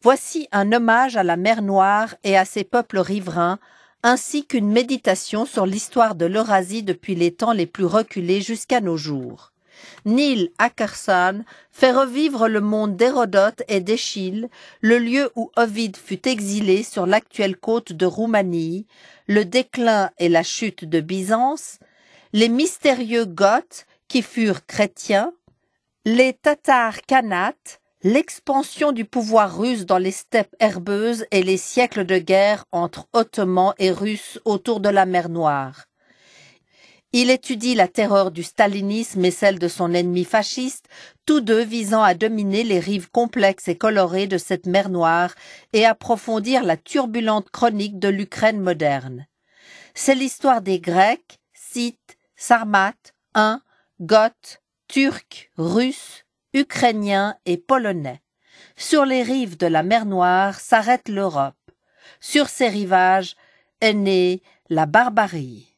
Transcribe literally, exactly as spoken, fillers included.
Voici un hommage à la mer Noire et à ses peuples riverains, ainsi qu'une méditation sur l'histoire de l'Eurasie depuis les temps les plus reculés jusqu'à nos jours. Neil Ackerson fait revivre le monde d'Hérodote et d'Échille, le lieu où Ovide fut exilé sur l'actuelle côte de Roumanie, le déclin et la chute de Byzance, les mystérieux Goths qui furent chrétiens, les Tatars khanates, l'expansion du pouvoir russe dans les steppes herbeuses et les siècles de guerre entre Ottomans et Russes autour de la mer Noire. Il étudie la terreur du stalinisme et celle de son ennemi fasciste, tous deux visant à dominer les rives complexes et colorées de cette mer Noire et approfondir la turbulente chronique de l'Ukraine moderne. C'est l'histoire des Grecs, Scythes, Sarmates, Huns, Goths, Turcs, Russes, Ukrainiens et Polonais. Sur les rives de la mer Noire s'arrête l'Europe. Sur ses rivages est née la barbarie.